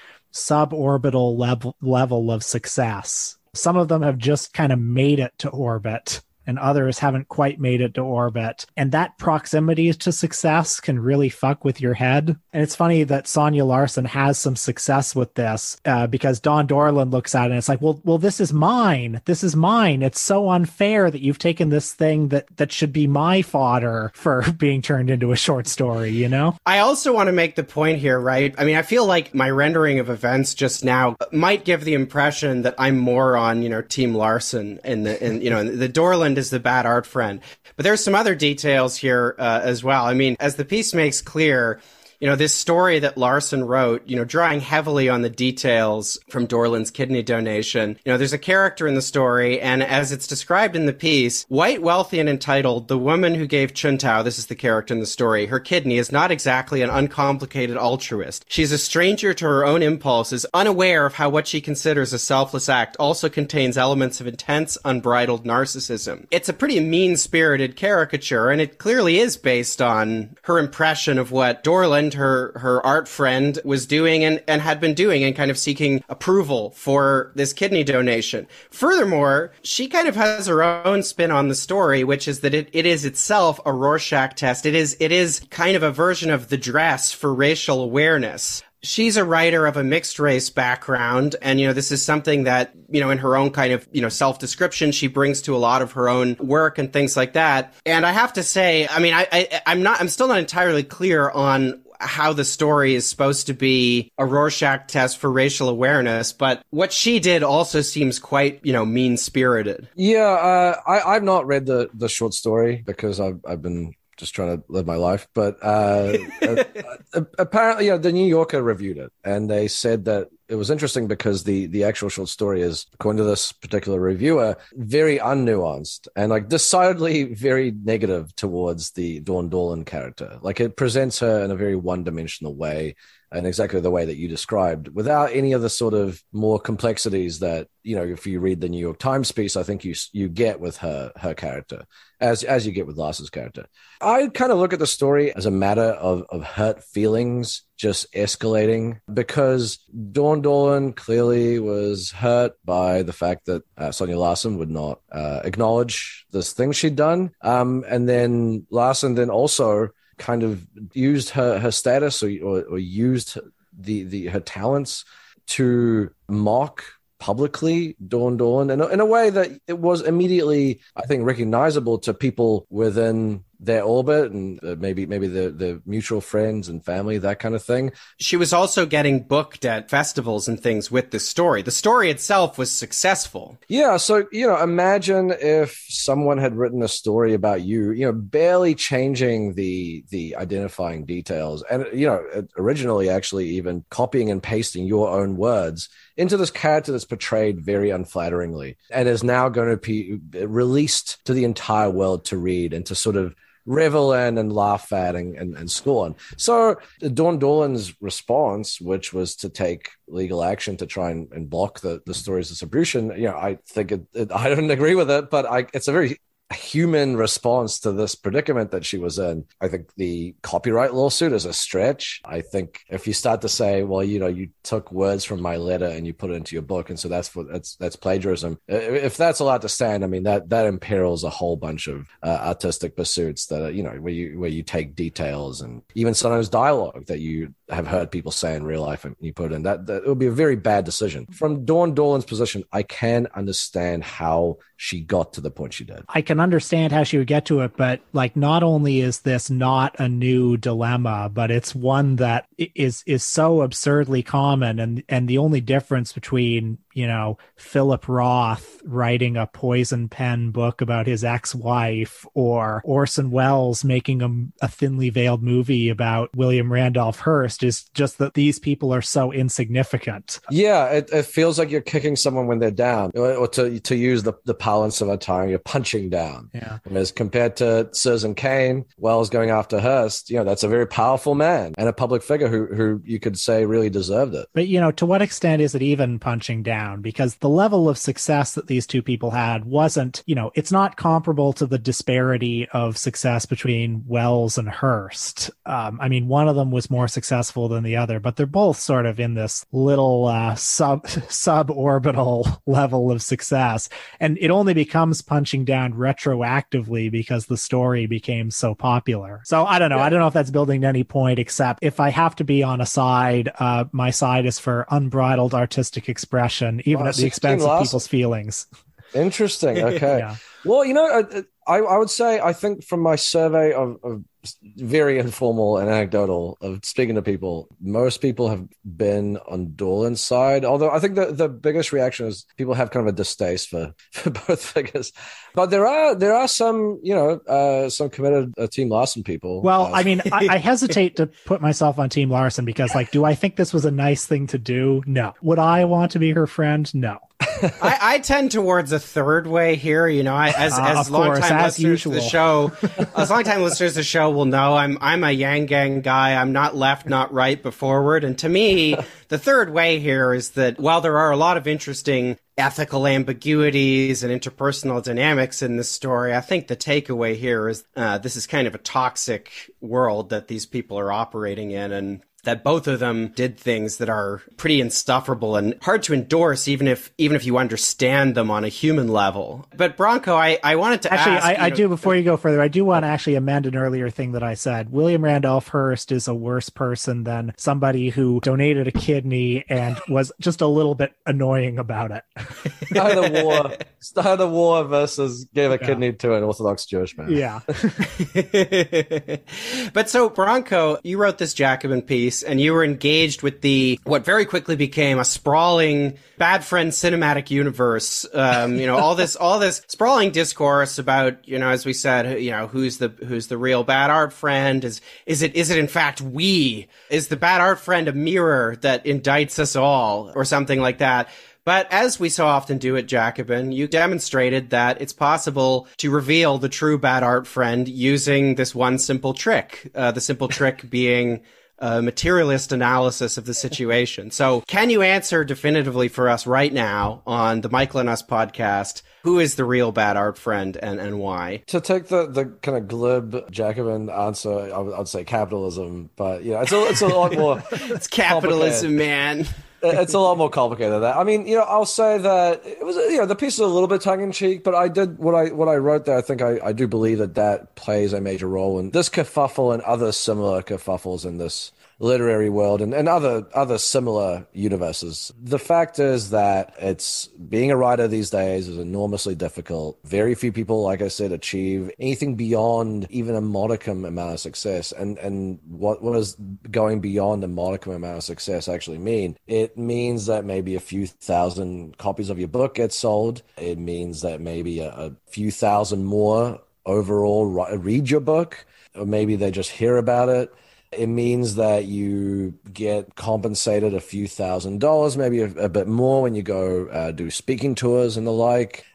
suborbital level of success. Some of them have just kind of made it to orbit, and others haven't quite made it to orbit. And that proximity to success can really fuck with your head. And it's funny that Sonya Larson has some success with this because Dawn Dorland looks at it and it's like, well, this is mine. This is mine. It's so unfair that you've taken this thing that should be my fodder for being turned into a short story, I
also want to make the point here, right? I mean, I feel like my rendering of events just now might give the impression that I'm more on, Team Larson and the Dorland is the bad art friend. But there's some other details here as well. I mean, as the piece makes clear, this story that Larson wrote, drawing heavily on the details from Dorland's kidney donation. There's a character in the story, and as it's described in the piece, white, wealthy, and entitled, the woman who gave Chuntao, this is the character in the story, her kidney is not exactly an uncomplicated altruist. She's a stranger to her own impulses, unaware of how what she considers a selfless act also contains elements of intense, unbridled narcissism. It's a pretty mean-spirited caricature, and it clearly is based on her impression of what Dorland, her art friend, was doing and had been doing, and kind of seeking approval for this kidney donation. Furthermore, she kind of has her own spin on the story, which is that it is itself a Rorschach test. It is kind of a version of The Dress for racial awareness. She's a writer of a mixed race background, and, this is something that, in her own kind of, self-description, she brings to a lot of her own work and things like that. And I have to say, I mean, I'm still not entirely clear on how the story is supposed to be a Rorschach test for racial awareness, but what she did also seems quite, mean-spirited.
Yeah, I've not read the short story because I've been just trying to live my life. But apparently, the New Yorker reviewed it, and they said that it was interesting because the actual short story is, according to this particular reviewer, very unnuanced and like decidedly very negative towards the Dawn Dorland character. Like, it presents her in a very one-dimensional way, and exactly the way that you described, without any of the sort of more complexities that, if you read the New York Times piece, I think you get with her character, as you get with Lars's character. I kind of look at the story as a matter of hurt feelings just escalating, because Dawn Dorland clearly was hurt by the fact that Sonya Larson would not acknowledge this thing she'd done. And then Larson then also kind of used her status or used her talents to mock publicly Dawn Dorland in a way that it was immediately, I think, recognizable to people within their orbit and maybe the mutual friends and family, that kind of thing.
She was also getting booked at festivals and things with the story. The story itself was successful.
Yeah, so, imagine if someone had written a story about you, barely changing the identifying details and, originally actually even copying and pasting your own words into this character that's portrayed very unflatteringly and is now going to be released to the entire world to read and to sort of revel in and laugh at and scorn. So Dawn Dorland's response, which was to take legal action to try and block the story's distribution, I think I don't agree with it, but it's a very human response to this predicament that she was in. I think the copyright lawsuit is a stretch. I think if you start to say, well, you took words from my letter and you put it into your book, and so that's plagiarism. If that's allowed to stand, I mean that imperils a whole bunch of artistic pursuits that are, where you take details and even sometimes dialogue that you have heard people say in real life and you put in that it would be a very bad decision. From Dawn Dorland's position, I can understand how she got to the point she did.
I can understand how she would get to it, but not only is this not a new dilemma, but it's one that is so absurdly common. And the only difference between, Philip Roth writing a poison pen book about his ex-wife or Orson Welles making a thinly veiled movie about William Randolph Hearst is just that these people are so insignificant.
Yeah, it feels like you're kicking someone when they're down, or to use the parlance of our time, you're punching down.
Yeah.
As compared to Citizen Kane, Wells going after Hearst, that's a very powerful man and a public figure who you could say really deserved it.
But, to what extent is it even punching down? Because the level of success that these two people had wasn't, it's not comparable to the disparity of success between Wells and Hearst. One of them was more successful than the other, but they're both sort of in this little suborbital level of success. And it only becomes punching down retroactively because the story became so popular. So I don't know. Yeah. I don't know if that's building to any point, except if I have to be on a side, my side is for unbridled artistic expression, even at the expense of people's feelings.
Interesting. Okay. Yeah. Well, I would say, I think from my survey of very informal and anecdotal of speaking to people, most people have been on Dorland's side. Although I think the biggest reaction is people have kind of a distaste for both figures. But there are some, some committed Team Larson people.
Well, I hesitate to put myself on Team Larson because, do I think this was a nice thing to do? No. Would I want to be her friend? No.
I tend towards a third way here. As longtime listeners to the show, will know I'm a Yang Gang guy. I'm not left, not right, but forward. And to me, the third way here is that while there are a lot of interesting ethical ambiguities and interpersonal dynamics in this story, I think the takeaway here is this is kind of a toxic world that these people are operating in, and that both of them did things that are pretty insufferable and hard to endorse, even if you understand them on a human level. But Branko, I wanted to
actually,
ask...
I do, before you go further, I do want to actually amend an earlier thing that I said. William Randolph Hearst is a worse person than somebody who donated a kidney and was just a little bit annoying about it.
Started a war versus gave a kidney to an Orthodox Jewish man.
Yeah.
But so, Branko, you wrote this Jacobin piece, and you were engaged with what very quickly became a sprawling Bad Friend cinematic universe. All this sprawling discourse about, as we said, who's the real bad art friend? Is it in fact we? Is the bad art friend a mirror that indicts us all, or something like that? But as we so often do at Jacobin, you demonstrated that it's possible to reveal the true bad art friend using this one simple trick. The simple trick being a materialist analysis of the situation. So can you answer definitively for us right now on the Michael and Us podcast, who is the real bad art friend and why?
To take the kind of glib Jacobin answer, I'd say capitalism, but it's a lot more.
It's capitalism, man.
It's a lot more complicated than that. I'll say that it was, the piece is a little bit tongue in cheek, but I did what I wrote there. I think I do believe that plays a major role in this kerfuffle and other similar kerfuffles in this literary world and other similar universes. The fact is that it's being a writer these days is enormously difficult. Very few people, like I said, achieve anything beyond even a modicum amount of success. And what does going beyond a modicum amount of success actually mean? It means that maybe a few thousand copies of your book get sold. It means that maybe a few thousand more overall read your book, or maybe they just hear about it. It means that you get compensated a few $1,000s, maybe a bit more when you go do speaking tours and the like.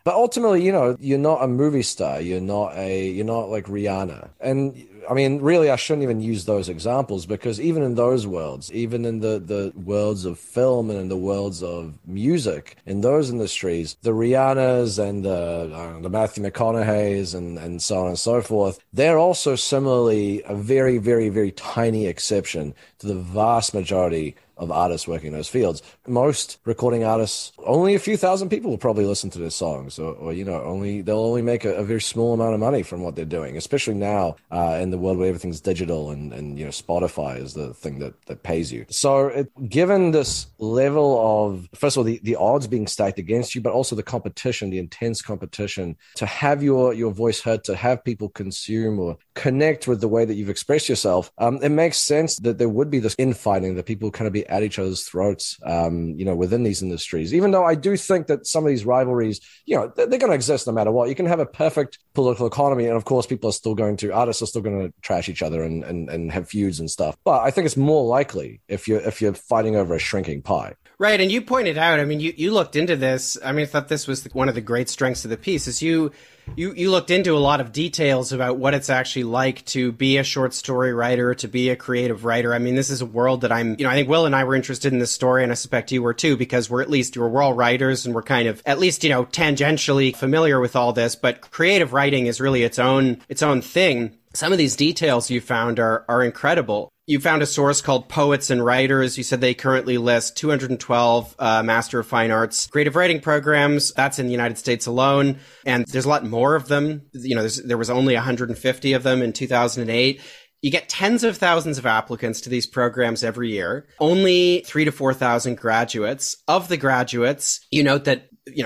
But ultimately, you're not a movie star. You're not like Rihanna. And I mean, really, I shouldn't even use those examples, because even in those worlds, even in the worlds of film and in the worlds of music, in those industries, the Rihannas and the Matthew McConaughey's and so on and so forth, they're also similarly a very, very, very tiny exception to the vast majority of artists working in those fields. Most recording artists, only a few thousand people will probably listen to their songs, or they'll only make a very small amount of money from what they're doing, especially now in the world where everything's digital and Spotify is the thing that pays you. So given this level of, first of all, the odds being stacked against you, but also the competition, the intense competition, to have your voice heard, to have people consume or connect with the way that you've expressed yourself, it makes sense that there would be this infighting, that people kind of be at each other's throats, within these industries. Even though I do think that some of these rivalries, they're going to exist no matter what. You can have a perfect political economy, and of course, artists are still going to trash each other and have feuds and stuff. But I think it's more likely if you're fighting over a shrinking pie.
Right, and you pointed out, I mean, you looked into this. I mean, I thought this was one of the great strengths of the piece, is you looked into a lot of details about what it's actually like to be a short story writer, to be a creative writer. I mean, this is a world that I think Will and I were interested in this story, and I suspect you were too, because we're all writers, and we're kind of, at least, tangentially familiar with all this, but creative writing is really its own thing. Some of these details you found are incredible. You found a source called Poets and Writers. You said they currently list 212 Master of Fine Arts creative writing programs. That's in the United States alone. And there's a lot more of them. There was only 150 of them in 2008. You get tens of thousands of applicants to these programs every year. Only 3,000 to 4,000 graduates. Of the graduates, you note that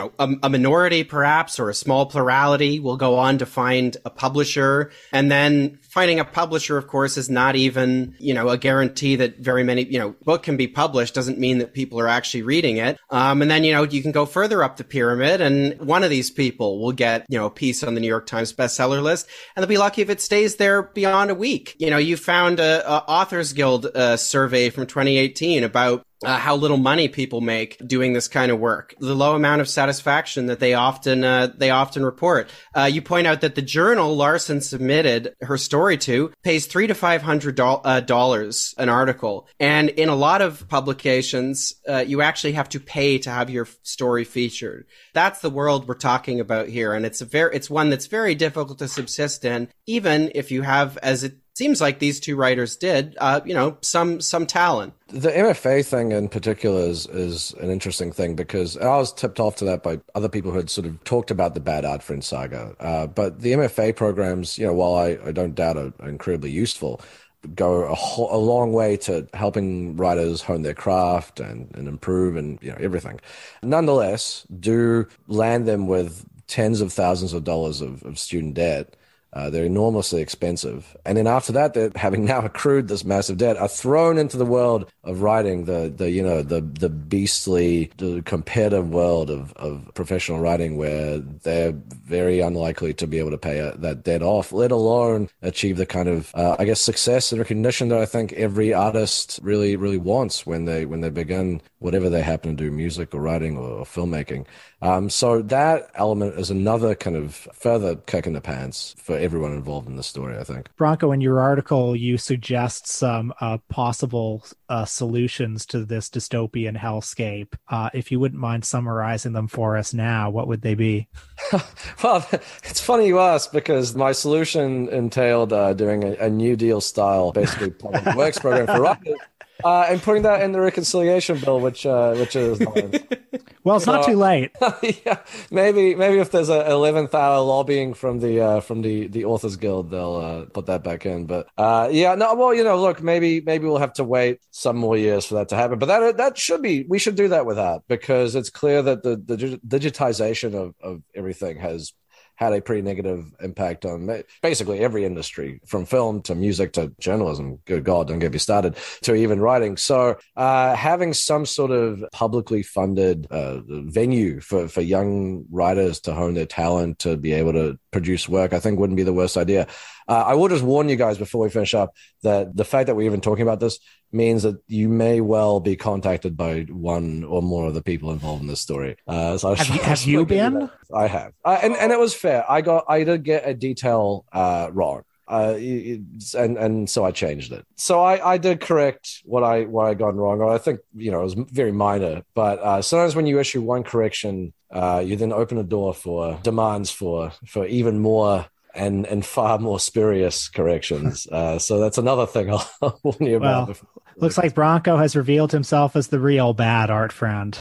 a minority perhaps, or a small plurality, will go on to find a publisher. And then finding a publisher, of course, is not even, a guarantee that very many, book can be published, doesn't mean that people are actually reading it. And then, you can go further up the pyramid, and one of these people will get, a piece on the New York Times bestseller list, and they'll be lucky if it stays there beyond a week. You found a Authors Guild survey from 2018 about how little money people make doing this kind of work, the low amount of satisfaction that they often report. You point out that the journal Larson submitted her story to pays $300 to $500 an article, and in a lot of publications, you actually have to pay to have your story featured. That's the world we're talking about here, and it's one that's very difficult to subsist in, even if you have, as it seems like these two writers did, some talent.
The MFA thing in particular is an interesting thing, because I was tipped off to that by other people who had sort of talked about the Bad Art Friend saga. But the MFA programs, while I don't doubt are incredibly useful, go a long way to helping writers hone their craft and improve and everything. Nonetheless, do land them with tens of thousands of dollars of student debt. They're enormously expensive. And then after that, they're having now accrued this massive debt, are thrown into the world of writing, the beastly, the competitive world of professional writing, where they're very unlikely to be able to pay that debt off, let alone achieve the kind of, success and recognition that I think every artist really, really wants when they begin whatever they happen to do, music or writing or filmmaking. So that element is another kind of further kick in the pants for everyone involved in the story, I think.
Branko, in your article, you suggest some possible solutions to this dystopian hellscape. If you wouldn't mind summarizing them for us now, what would they be?
Well, it's funny you ask, because my solution entailed doing a New Deal style, basically public works program for writers. And putting that in the reconciliation bill, which is nice.
Well, it's not too late.
Yeah, maybe if there's a 11th hour lobbying from the Authors Guild, they'll put that back in. But look, maybe we'll have to wait some more years for that to happen. But we should do that with art, because it's clear that the digitization of everything has had a pretty negative impact on basically every industry, from film to music to journalism. Good God, don't get me started, to even writing. So having some sort of publicly funded venue for young writers to hone their talent, to be able to produce work, I think wouldn't be the worst idea. I will just warn you guys before we finish up that the fact that we're even talking about this means that you may well be contacted by one or more of the people involved in this story. So
have you been?
I have, and it was fair. I did get a detail wrong. And so I changed it. So I did correct what I got wrong. Or I think, it was very minor. But sometimes when you issue one correction, you then open a door for demands for even more and far more spurious corrections. So that's another thing I'll warn you about.
Well, looks like Bronco has revealed himself as the real bad art friend.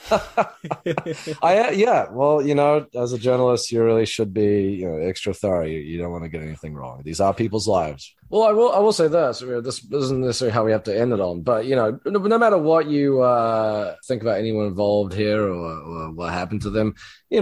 Yeah. Well, as a journalist, you really should be, extra thorough. You don't want to get anything wrong. These are people's lives. Well, I will say this. This isn't necessarily how we have to end it on, but no matter what you think about anyone involved here or what happened to them,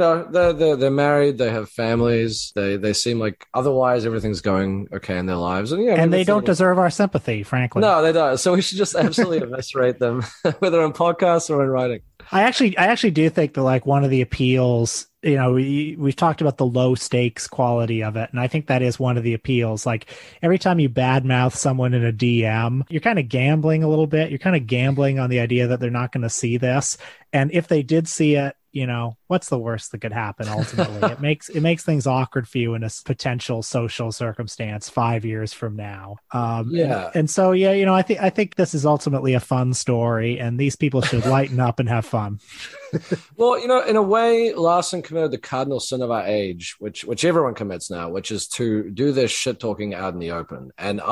they're married, they have families, they seem like otherwise everything's going okay in their lives,
and they don't deserve our sympathy, frankly.
No, they don't. So we should just absolutely eviscerate them, whether in podcasts or in writing.
I actually do think that one of the appeals, we've talked about the low stakes quality of it. And I think that is one of the appeals. Like every time you badmouth someone in a DM, you're kind of gambling a little bit. You're kind of gambling on the idea that they're not going to see this. And if they did see it, what's the worst that could happen ultimately? It makes things awkward for you in a potential social circumstance 5 years from now. And so, I think this is ultimately a fun story, and these people should lighten up and have fun.
Well, in a way, Larson committed the cardinal sin of our age, which everyone commits now, which is to do this shit talking out in the open. And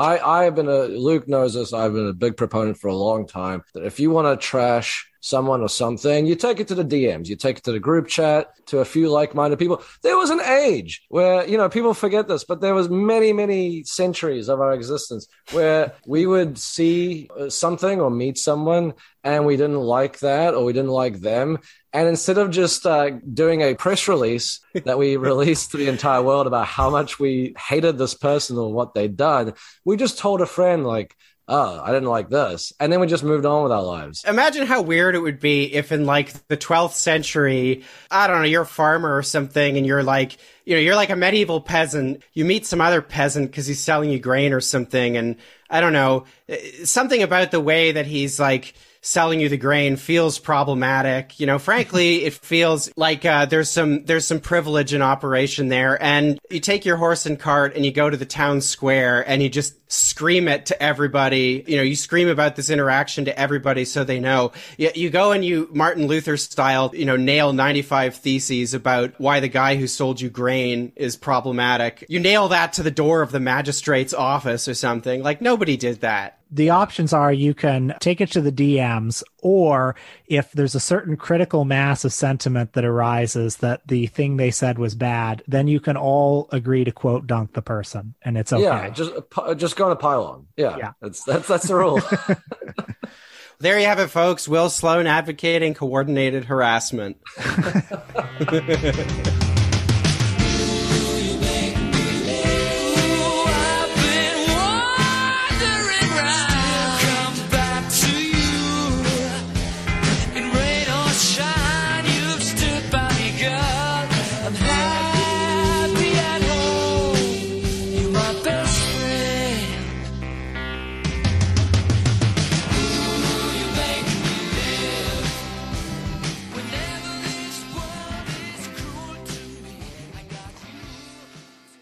Luke knows this, I've been a big proponent for a long time, that if you want to trash someone or something, you take it to the DMs, you take it to the group chat, to a few like-minded people. There was an age where, people forget this, but there was many, many centuries of our existence where we would see something or meet someone and we didn't like that or we didn't like them. And instead of just doing a press release that we released to the entire world about how much we hated this person or what they'd done, we just told a friend oh, I didn't like this. And then we just moved on with our lives.
Imagine how weird it would be if in the 12th century, I don't know, you're a farmer or something and you're you're like a medieval peasant. You meet some other peasant because he's selling you grain or something. And I don't know, something about the way that he's selling you the grain feels problematic. Frankly, it feels like there's some privilege in operation there. And you take your horse and cart and you go to the town square and you just scream it to everybody. You scream about this interaction to everybody so they know. You go and you, Martin Luther style, nail 95 theses about why the guy who sold you grain is problematic. You nail that to the door of the magistrate's office or something. Nobody did that.
The options are you can take it to the DMs, or if there's a certain critical mass of sentiment that arises that the thing they said was bad, then you can all agree to quote dunk the person, and it's okay.
Yeah, just go on a pylon. Yeah. That's the rule.
There you have it, folks. Will Sloan advocating coordinated harassment.